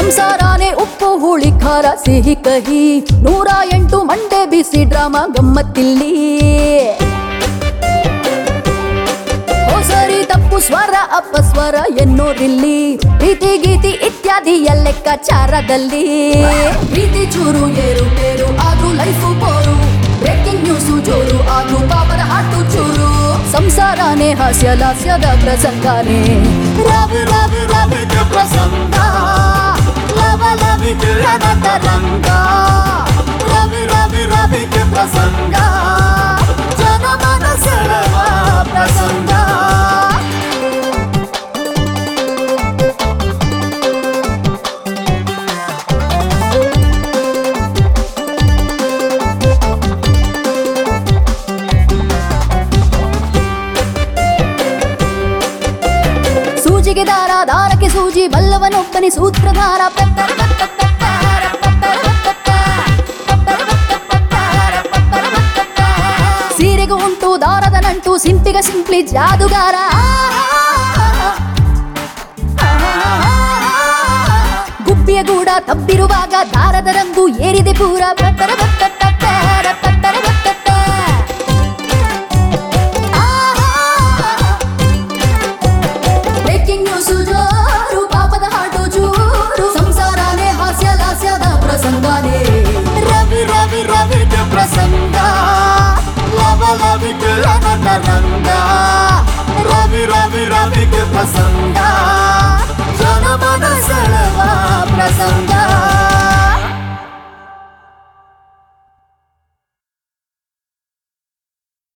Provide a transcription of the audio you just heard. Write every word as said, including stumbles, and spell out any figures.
ಸಂಸಾರಾನೇ ಉಪ್ಪು ಹುಳಿ ಖಾರ ಸಿಹಿ ಕಹಿ ನೂರ ಎಂಟು ಮಂಡೆ ಬಿಸಿ ಡ್ರಾಮಾ ಗಮ್ಮತ್ತಿಲ್ಲಿ ಸರಿ ತಪ್ಪು ಸ್ವರ ಅಪಸ್ವರ ಎನ್ನೋರಿಲ್ಲಿ ಪ್ರೀತಿ ಗೀತಿ ಇತ್ಯಾದಿ ಲೆಕ್ಕಾಚಾರದಲ್ಲಿ ಪ್ರೀತಿ ಚೂರು ಏರು ಪೇರು ಆದ್ರೂ ಲೈಫು ಬೋರು ಬ್ರೇಕಿಂಗ್ ನ್ಯೂಸು ಜೋರು ಆದ್ರೂ ಪಾಪದ ಹಾಟು ಚೂರು ಸಂಸಾರನೇ ಹಾಸ್ಯ ಲಾಸ್ಯದ ಪ್ರಸಂಗನೇ ರವಿ ರವಿ ರವಿಗೆ ಪ್ರಸಂಗ ಲವ ಲವಿಗೆ ತರಂಗ ರವಿ ರವಿ ರವಿಗೆ ಪ್ರಸಂಗ ಜನಮನ ಸೆಳೆವ ಪ್ರಸಂಗ ಸೂಜಿಗೆ ದಾರ ದಾರಕ್ಕೆ ಸೂಜಿ ಬಲ್ಲವನೊಬ್ಬನಿ ಸೂತ್ರಧಾರ ಸೀರೆಗೂ ಉಂಟು ದಾರದ ನಂಟು ಸಿಂಪಿಗ ಸಿಂಪ್ಲಿ ಜಾದುಗಾರ ಗುಬ್ಬಿಯ ಗೂಡ ತಬ್ಬಿರುವಾಗ ದಾರದ ರಂಗು ಏರಿದೆ ಪೂರ ಬ್ರೇಕಿಂಗ್ ನ್ಯೂಸು ಜೋರು ಪಾಪದ ಹಾಟು ಚೂರು ಸಂಸಾರನೇ ಹಾಸ್ಯ ಲಾಸ್ಯದ ಪ್ರಸಂಗನೇ ರವಿ ರವಿ ರವಿಗೆ ಪ್ರಸಂಗ ಲವ ಲವಿಗೆ ರಂಗ ರವಿ ರವಿ ರವಿಗೆ ಪ್ರಸಂಗ ಜನಮನ